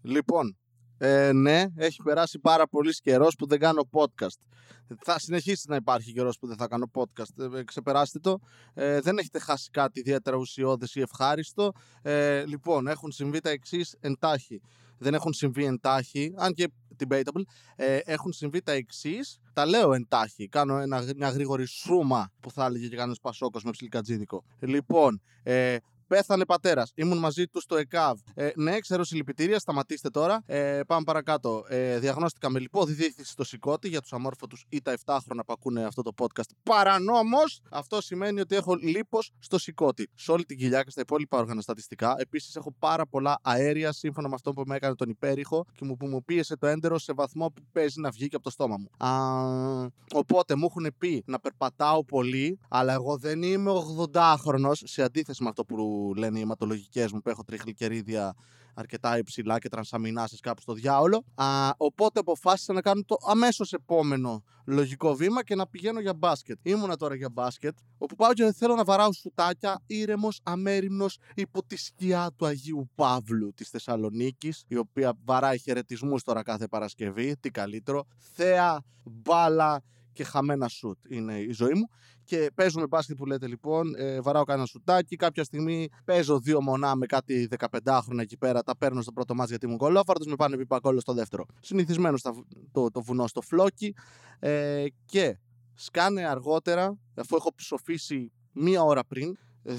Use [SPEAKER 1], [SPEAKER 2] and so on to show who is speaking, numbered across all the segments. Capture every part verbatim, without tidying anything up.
[SPEAKER 1] Λοιπόν, ε, ναι, έχει περάσει πάρα πολύ καιρός που δεν κάνω podcast. Θα συνεχίσει να υπάρχει καιρός που δεν θα κάνω podcast. Ε, ξεπεράστε το. Ε, δεν έχετε χάσει κάτι ιδιαίτερα ουσιώδες ή ευχάριστο. Ε, λοιπόν, έχουν συμβεί τα εξής εντάχει. Δεν έχουν συμβεί εντάχει, αν και debatable. Ε, έχουν συμβεί τα εξής. Τα λέω εντάχει. Κάνω ένα, μια γρήγορη σούμα που θα έλεγε και κανένας Πασόκος με ψιλικατζίδικο. Λοιπόν, ε, πέθανε πατέρας. Ήμουν μαζί του στο ΕΚΑΒ. Ε, ναι, ξέρω συλληπιτήρια, σταματήστε τώρα. Ε, πάμε παρακάτω. Ε, διαγνώστηκα με λιπόδι στο σηκώτη για τους αμόρφωτους ή τα επτάχρονα που ακούνε αυτό το podcast. Παρανόμως, αυτό σημαίνει ότι έχω λίπος στο σηκώτη. Σε όλη την κοιλιά και στα υπόλοιπα όργανα στατιστικά. Επίσης, έχω πάρα πολλά αέρια σύμφωνα με αυτό που με έκανε τον υπέρηχο και μου, που μου πίεσε το έντερο σε βαθμό που παίζει να βγει και από το στόμα μου. Α, οπότε μου έχουν πει να περπατάω πολύ, αλλά εγώ δεν είμαι ογδοντάχρονος σε αντίθεση με αυτό που λένε οι αιματολογικές μου που έχω τριχλικερίδια αρκετά υψηλά και τρανσαμινάσεις κάπου στο διάολο. Α, οπότε αποφάσισα να κάνω το αμέσως επόμενο λογικό βήμα και να πηγαίνω για μπάσκετ. Ήμουνα τώρα για μπάσκετ, όπου πάω και θέλω να βαράω σουτάκια ήρεμος, αμέριμνος, υπό τη σκιά του Αγίου Παύλου της Θεσσαλονίκης, η οποία βαράει χαιρετισμούς τώρα κάθε Παρασκευή. Τι καλύτερο. Θέα, μπάλα και χαμένα σουτ είναι η ζωή μου. Και παίζουμε μπάσκετ που λέτε λοιπόν, ε, βαράω κανένα σουτάκι. Κάποια στιγμή παίζω δύο μονά με κάτι δεκαπεντάχρονα εκεί πέρα. Τα παίρνω στο πρώτο μάτς γιατί ήμουν κολόφαρτος. Με πάνε πιπακόλο στο δεύτερο. Συνηθισμένο στα, το, το βουνό στο φλόκι. Ε, και σκάνε αργότερα, αφού έχω ψοφήσει μία ώρα πριν,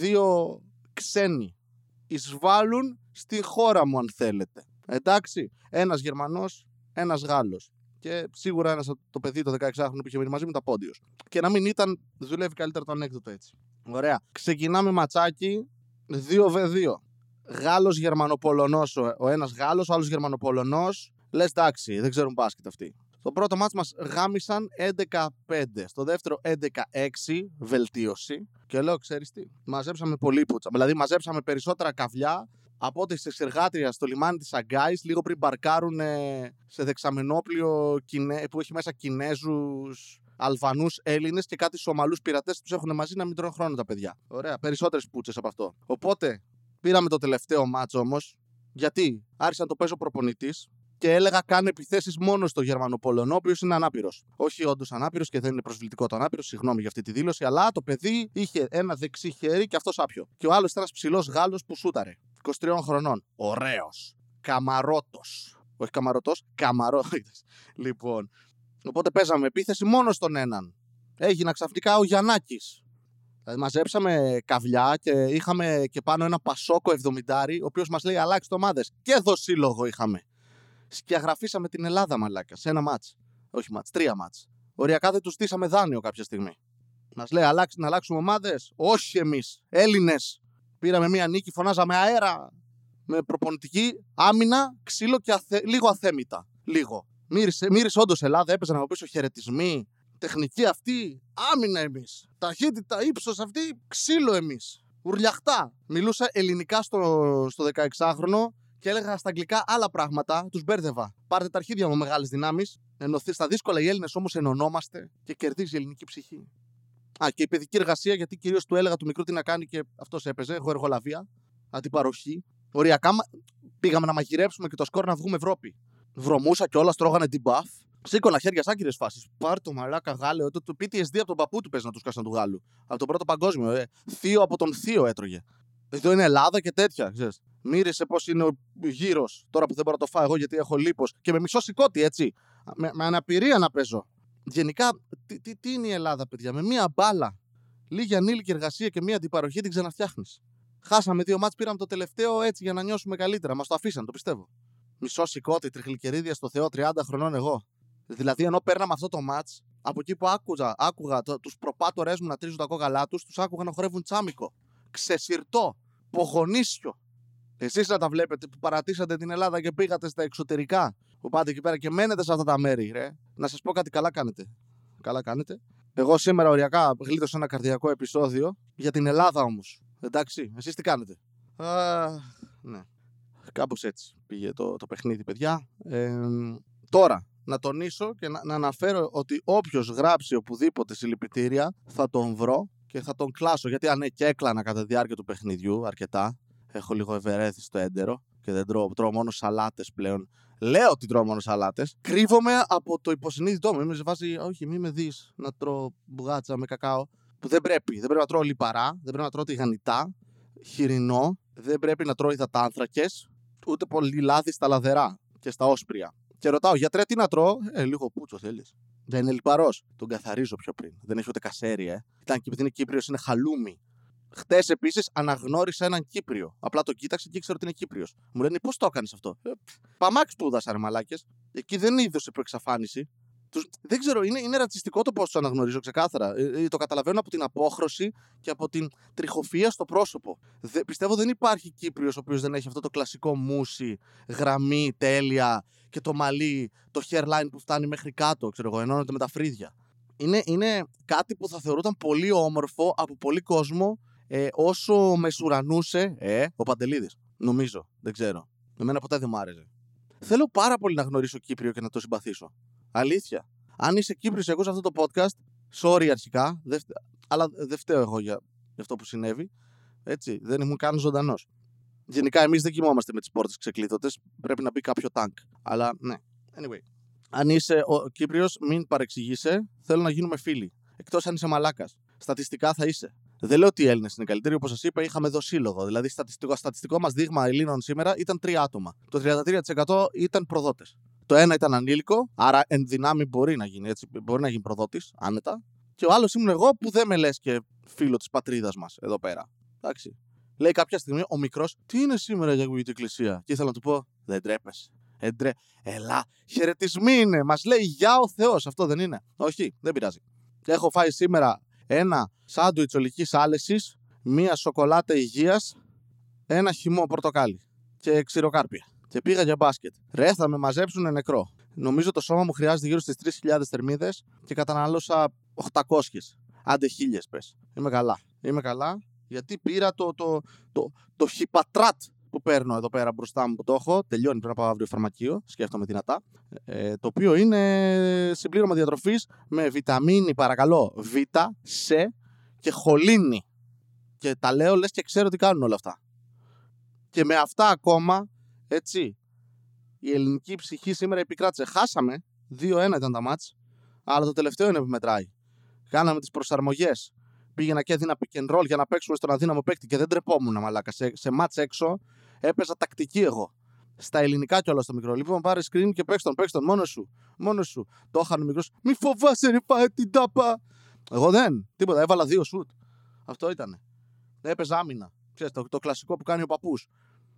[SPEAKER 1] δύο ξένοι εισβάλλουν στη χώρα μου, αν θέλετε. Εντάξει, ένας Γερμανός, ένας Γάλλος. Και σίγουρα ένας, το παιδί το δεκαεξάχρονο που είχε μείνει μαζί μου, τα πόντιος. Και να μην ήταν, δουλεύει καλύτερα το ανέκδοτο έτσι. Ωραία. Ξεκινάμε ματσάκι δύο βε δύο. Γάλλος Γερμανοπολωνός, ο, ο ένας Γάλλος, ο άλλος Γερμανοπολωνός. Λες εντάξει, δεν ξέρουν μπάσκετ αυτοί. Στο πρώτο μάτς μας γάμισαν έντεκα πέντε. Στο δεύτερο έντεκα έξι, βελτίωση. Και λέω, ξέρεις τι, μαζέψαμε πολύ πουτσα. Δηλαδή μαζέψαμε περισσότερα καβλιά από ό,τι στις εργάτρια στο λιμάνι της Αγκάης, λίγο πριν μπαρκάρουν σε δεξαμενόπλιο που έχει μέσα Κινέζους, Αλβανούς, Έλληνες και κάτι Σομαλούς πειρατές, τους έχουν μαζί να μην τρώνε χρόνο τα παιδιά. Ωραία, περισσότερες πούτσες από αυτό. Οπότε πήραμε το τελευταίο μάτσο όμως, γιατί άρχισα να το παίζω προπονητής και έλεγα κάνε επιθέσεις μόνο στο Γερμανοπολωνό, ο οποίος είναι ανάπηρος. Όχι όντως ανάπηρος και δεν είναι προσβλητικό το ανάπηρο, συγγνώμη για αυτή τη δήλωση, αλλά το παιδί είχε ένα δεξί χέρι και αυτός άπιο. Και ο άλλος ήταν ένας ψηλός Γάλλος που σούταρε. είκοσι τριών χρονών. Ωραίος. Καμαρότος. Όχι καμαρωτός, καμαρότος. Λοιπόν, οπότε παίζαμε επίθεση μόνο στον έναν. Έγινα ξαφνικά ο Γιαννάκης. Δηλαδή μαζέψαμε καβλιά και είχαμε και πάνω ένα Πασόκο εβδομηντάρι, ο οποίος μας λέει αλλάξτε ομάδες. Και εδώ σύλλογο είχαμε. Σκιαγραφίσαμε την Ελλάδα, μαλάκα, σε ένα μάτς. Όχι μάτς, τρία μάτς. Οριακά δεν τους στήσαμε δάνειο κάποια στιγμή. Μας λέει αλλάξ, να αλλάξουμε ομάδες. Όχι εμείς. Έλληνες. Πήραμε μία νίκη, φωνάζαμε αέρα. Με προπονητική άμυνα, ξύλο και αθε... λίγο αθέμητα. Λίγο. Μύρισε, μύρισε όντως Ελλάδα, έπαιζαν από πίσω χαιρετισμοί. Τεχνική αυτή, άμυνα εμείς. Ταχύτητα, ύψος αυτή, ξύλο εμείς. Ουρλιαχτά. Μιλούσα ελληνικά στο, στο δεκαεξάχρονο και έλεγα στα αγγλικά άλλα πράγματα. Τους μπέρδευα. Πάρτε τα αρχίδια μου μεγάλες δυνάμεις. Ενωθεί στα δύσκολα οι Έλληνες όμως ενωνόμαστε και κερδίζει η ελληνική ψυχή. Α, και η παιδική εργασία, γιατί κυρίως του έλεγα του μικρού τι να κάνει και αυτός έπαιζε. Εγώ εργολαβία, αντιπαροχή. Οριακά πήγαμε να μαγειρέψουμε και το σκορ να βγούμε Ευρώπη. Βρωμούσα κιόλας, τρώγανε debuff. Σήκωνα χέρια σαν κύριες φάσεις. Πάρ' το μαλάκα Γάλλο. Το, το πι τι ες ντι από τον παππού του παίζει να του σκάσαν του Γάλλου. Από τον πρώτο παγκόσμιο. Ε. Θείο από τον θείο έτρωγε. Εδώ είναι Ελλάδα και τέτοια, ξέρεις. Μύρισε πώς είναι ο γύρος. Τώρα που δεν μπορώ να το φάω εγώ γιατί έχω λίπος. Και με μισό σηκώτη, έτσι. Με, με αναπηρία να παίζω. Γενικά, τι, τι, τι είναι η Ελλάδα, παιδιά. Με μία μπάλα, λίγη ανήλικη εργασία και μία αντιπαροχή την ξαναφτιάχνεις. Χάσαμε δύο μάτς, πήραμε το τελευταίο έτσι για να νιώσουμε καλύτερα. Μας το αφήσαν, το πιστεύω. Μισό σηκώτη, τριχλικερίδια στο Θεό, τριάντα χρονών εγώ. Δηλαδή, ενώ παίρναμε αυτό το μάτς, από εκεί που άκουγα, άκουγα τους προπάτορές μου να τρίζουν τα κόκαλά τους, τους άκουγα να χορεύουν τσάμικο. Ξεσυρτό, πογονίσιο. Εσείς να τα βλέπετε που παρατήσατε την Ελλάδα και πήγατε στα εξωτερικά, που πάτε εκεί πέρα και μένετε σε αυτά τα μέρη, ρε. Να σας πω κάτι, καλά κάνετε. Καλά κάνετε. Εγώ σήμερα οριακά γλίτωσα ένα καρδιακό επεισόδιο για την Ελλάδα όμως. Εντάξει, εσείς τι κάνετε? Α, ναι. Κάπως έτσι πήγε το, το παιχνίδι, παιδιά. Ε, τώρα, να τονίσω και να, να αναφέρω ότι όποιος γράψει οπουδήποτε συλληπιτήρια θα τον βρω και θα τον κλάσω. Γιατί αν ναι, και έκλανα κατά τη διάρκεια του παιχνιδιού αρκετά. Έχω λίγο ευερέθει στο έντερο. και δεν τρώω, τρώω μόνο σαλάτες πλέον. Λέω ότι τρώω μόνο σαλάτες. Κρύβομαι από το υποσυνείδητό μου. Είμαι σε βάση, όχι, μην με δεις να τρώω μπουγάτσα με κακάο. Που δεν πρέπει. Δεν πρέπει να τρώω λιπαρά, δεν πρέπει να τρώω τηγανιτά, χοιρινό, δεν πρέπει να τρώω υδατάνθρακες, ούτε πολύ λάδι στα λαδερά και στα όσπρια. Και ρωτάω, γιατρέ, τι να τρώω? Ε, λίγο πούτσο θέλεις. Δεν είναι λιπαρός. Τον καθαρίζω πιο πριν. Δεν έχει ούτε κασέρι, ε. Ήταν και επειδή είναι Κύπριος, είναι χαλούμι. Χτες επίσης αναγνώρισα έναν Κύπριο. Απλά τον κοίταξε και ήξερα ότι είναι Κύπριος. Μου λένε, πώς το έκανες αυτό? Ε, παμάξ σπούδασα, ρε μαλάκες. Εκεί δεν είδωσε προεξαφάνιση. Τους... Δεν ξέρω, είναι, είναι ρατσιστικό το πώς τους αναγνωρίζω ξεκάθαρα. Ε, ε, το καταλαβαίνω από την απόχρωση και από την τριχοφυΐα στο πρόσωπο. Δε, πιστεύω δεν υπάρχει Κύπριος ο οποίος δεν έχει αυτό το κλασικό μουσι, γραμμή τέλεια και το μαλλί, το hairline που φτάνει μέχρι κάτω, ξέρω εγώ, ενώνεται με τα φρύδια. Είναι, είναι κάτι που θα θεωρούταν πολύ όμορφο από πολύ κόσμο ε, όσο μεσουρανούσε ε, ο Παντελίδης. Νομίζω, δεν ξέρω. Εμένα ποτέ δεν μου άρεσε. Θέλω πάρα πολύ να γνωρίσω Κύπριο και να το συμπαθήσω. Αλήθεια. Αν είσαι Κύπριος και ακούς αυτό το podcast, sorry αρχικά, δε, αλλά δεν φταίω εγώ για, για αυτό που συνέβη. Έτσι, δεν ήμουν καν ζωντανός. Γενικά, εμείς δεν κοιμόμαστε με τις πόρτες ξεκλείδωτες. Πρέπει να μπει κάποιο τάγκ. Αλλά ναι. Anyway. Αν είσαι ο Κύπριος, μην παρεξηγείσαι. Θέλω να γίνουμε φίλοι. Εκτός αν είσαι μαλάκας. Στατιστικά θα είσαι. Δεν λέω ότι οι Έλληνες είναι καλύτεροι. Όπως σας είπα, είχαμε εδώ σύλλογο. Δηλαδή, στατιστικό, στατιστικό μας δείγμα Ελλήνων σήμερα ήταν τρία άτομα. Το τριάντα τρία τοις εκατό ήταν προδότες. Το ένα ήταν ανήλικο, άρα εν δυνάμει μπορεί να γίνει έτσι. Μπορεί να γίνει προδότης, άνετα. Και ο άλλος ήμουν εγώ που δεν με λες και φίλο της πατρίδας μας εδώ πέρα. Εντάξει. Λέει κάποια στιγμή ο μικρός, τι είναι σήμερα για την εκκλησία? Και ήθελα να του πω, δεν τρέπεσαι. Εντρέ... Ελά, χαιρετισμοί είναι. Μας λέει γεια ο Θεός. Αυτό δεν είναι? Όχι, δεν πειράζει. Έχω φάει σήμερα ένα σάντουιτς ολικής άλεσης, μία σοκολάτα υγείας, ένα χυμό πορτοκάλι και ξηροκάρπια. Και πήγα για μπάσκετ. Ρε, θα με μαζέψουνε νεκρό. Νομίζω το σώμα μου χρειάζεται γύρω στις τρεις χιλιάδες θερμίδες και κατανάλωσα οκτακόσιες. Άντε χίλιες πες. Είμαι καλά. Είμαι καλά γιατί πήρα το, το, το, το χιπατράτ που παίρνω εδώ πέρα μπροστά μου που το έχω. Τελειώνει, πρέπει να πάω αύριο φαρμακείο. Σκέφτομαι δυνατά. Ε, το οποίο είναι συμπλήρωμα διατροφής με βιταμίνη, παρακαλώ, Β, Σ και χολίνη. Και τα λέω λες και ξέρω τι κάνουν όλα αυτά. Και με αυτά ακόμα, έτσι, η ελληνική ψυχή σήμερα επικράτησε. Χάσαμε, δύο ένα ήταν τα μάτς, αλλά το τελευταίο είναι που μετράει. Κάναμε τις προσαρμογές. Πήγαινα και έδινα pick and roll για να παίξουμε στον αδύναμο παίκτη και δεν τρεπόμουν, μαλάκα. Σε, σε μάτς έξω έπαιζα τακτική εγώ. Στα ελληνικά κιόλας το μικρό. Λοιπόν, πάρε screen και παίξ τον, παίξ τον, μόνο σου. Μόνο σου. Το είχαν ο μικρός. Μη φοβάσαι, ρε, πάει την τάπα. Εγώ δεν. Τίποτα. Έβαλα δύο σουτ. Αυτό ήτανε. Έπαιζα άμυνα. Ξέρεις, το, το κλασικό που κάνει ο παππούς.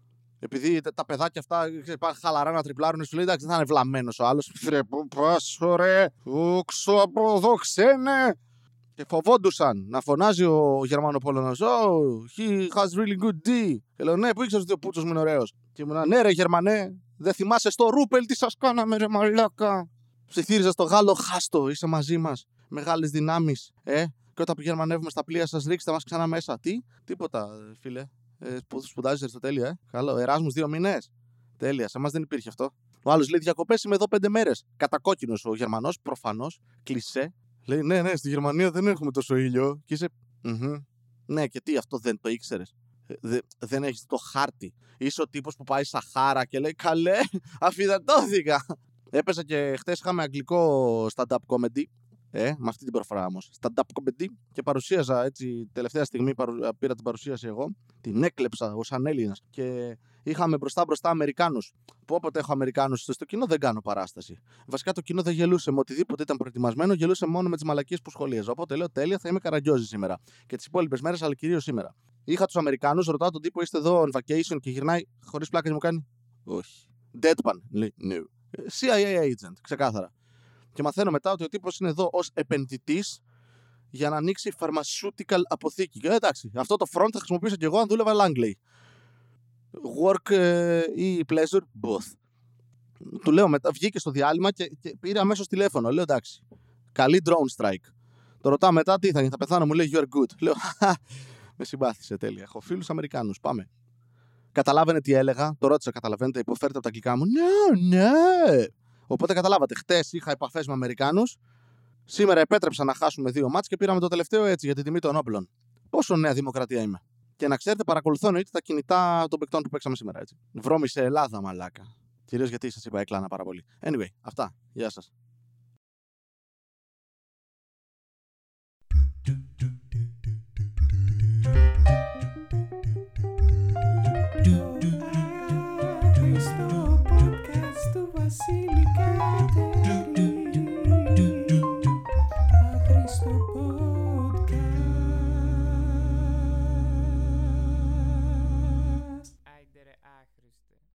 [SPEAKER 1] Επειδή τα παιδάκια αυτά πάνε χαλαρά να τριπλάρουν, σου λέει εντάξει, δεν θα είναι βλαμμένος ο άλλος. Φρε, πού πας, ρε, ούξω από εδώ, ξένε. Και φοβόντουσαν να φωνάζει ο Γερμανοπόλωνος. Oh, he has really good D. Και λέω, ναι, που ήξερες ότι ο πούτσος μου είναι ωραίος. Και ήμουν, ναι, ρε Γερμανέ, δεν θυμάσαι στο Ρούπελ τι σας κάναμε, ρε μαλάκα. Ψιθύριζα στο Γάλλο, χάστο, είσαι μαζί μας. Μεγάλες δυνάμεις, ε. Και όταν πηγαίνουμε στα πλοία σας, ρίξτε μας ξανά μέσα. Τι, τίποτα, φίλε. Ε, σπουδάζεις Αριστοτέλεια, ε. Καλό. Εράσμους δύο μήνες. Τέλεια. Σε εμάς δεν υπήρχε αυτό. Ο άλλος λέει διακοπές, είμαι εδώ πέντε μέρες. Κατακόκκινος ο Γερμανός, προφανώς. Κλισέ. Λέει ναι, ναι, στη Γερμανία δεν έχουμε τόσο ήλιο. Και είσαι. Mm-hmm. Ναι, και τι, αυτό δεν το ήξερες? Δε, δεν έχεις το χάρτη. Είσαι ο τύπος που πάει Σαχάρα και λέει καλέ, αφιδατώθηκα. Έπαιζα και χτες είχαμε αγγλικό stand-up comedy. Ε, με αυτή την προφορά όμως. Stand-up comedy και παρουσίαζα έτσι. Τελευταία στιγμή παρου... πήρα την παρουσίαση εγώ. Την έκλεψα ως σαν Έλληνας. Και είχαμε μπροστά μπροστά Αμερικάνους. Που όποτε έχω Αμερικάνους στο κοινό δεν κάνω παράσταση. Βασικά το κοινό δεν γελούσε με οτιδήποτε ήταν προετοιμασμένο, γελούσε μόνο με τις μαλακίες που σχολίαζα. Οπότε λέω τέλεια, θα είμαι Καραγκιόζη σήμερα. Και τις υπόλοιπες μέρες, αλλά κυρίως σήμερα. Είχα τους Αμερικάνους, ρωτάω τον τύπο είστε εδώ on vacation και γυρνάει χωρίς πλάκα και μου κάνει. Όχι. Deadpan. Λέει no. σι άι έι agent, ξεκάθαρα. Και μαθαίνω μετά ότι ο τύπος είναι εδώ ως επενδυτής για να ανοίξει pharmaceutical αποθήκη. Και εντάξει, αυτό το front θα χρησιμοποιήσω και εγώ αν δούλευα Langley. Work ε, ή pleasure, both. Του λέω μετά, βγήκε στο διάλειμμα και, και πήρε αμέσως τηλέφωνο. Λέω εντάξει, καλή drone strike. Το ρωτάω μετά τι θα γίνει, θα πεθάνω, μου λέει you're good. Λέω, με συμπάθησε, τέλεια. Έχω φίλους Αμερικάνους, πάμε. Καταλάβαινε τι έλεγα, το ρώτησα, καταλαβαίνετε, υποφέρετε από τα αγγλικά μου. Ναι, ναι. Οπότε καταλάβατε, χτες είχα επαφές με Αμερικάνους. Σήμερα επέτρεψα να χάσουμε δύο μάτς και πήραμε το τελευταίο έτσι για την τιμή των όπλων. Πόσο νέα δημοκρατία είμαι. Και να ξέρετε, παρακολουθώ εννοείται τα κινητά των παικτών που παίξαμε σήμερα. Έτσι. Βρώμησε Ελλάδα, μαλάκα. Κυρίως γιατί σας είπα, έκλανα πάρα πολύ. Anyway, αυτά. Γεια σας.
[SPEAKER 2] Στο podcast του Βασίλη.